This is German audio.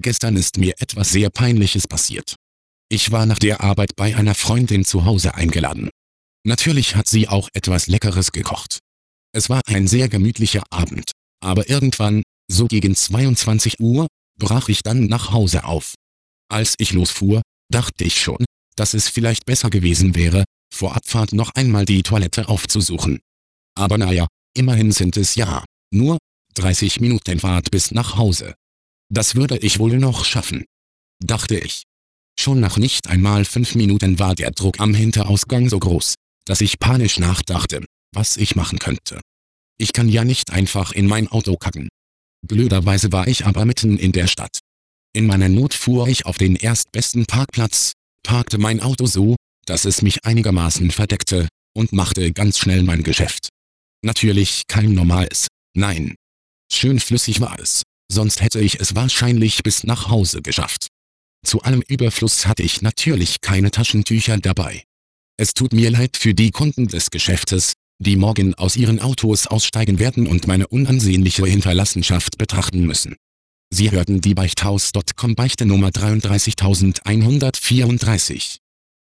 Gestern ist mir etwas sehr Peinliches passiert. Ich war nach der Arbeit bei einer Freundin zu Hause eingeladen. Natürlich hat sie auch etwas Leckeres gekocht. Es war ein sehr gemütlicher Abend, aber irgendwann, so gegen 22 Uhr, brach ich dann nach Hause auf. Als ich losfuhr, dachte ich schon, dass es vielleicht besser gewesen wäre, vor Abfahrt noch einmal die Toilette aufzusuchen. Aber naja, immerhin sind es ja nur 30 Minuten Fahrt bis nach Hause. Das würde ich wohl noch schaffen, dachte ich. Schon nach nicht einmal 5 Minuten war der Druck am Hinterausgang so groß, dass ich panisch nachdachte, was ich machen könnte. Ich kann ja nicht einfach in mein Auto kacken. Blöderweise war ich aber mitten in der Stadt. In meiner Not fuhr ich auf den erstbesten Parkplatz, parkte mein Auto so, dass es mich einigermaßen verdeckte, und machte ganz schnell mein Geschäft. Natürlich kein normales, nein. Schön flüssig war es, sonst hätte ich es wahrscheinlich bis nach Hause geschafft. Zu allem Überfluss hatte ich natürlich keine Taschentücher dabei. Es tut mir leid für die Kunden des Geschäftes, die morgen aus ihren Autos aussteigen werden und meine unansehnliche Hinterlassenschaft betrachten müssen. Sie hörten die Beichthaus.com Beichte Nummer 33134.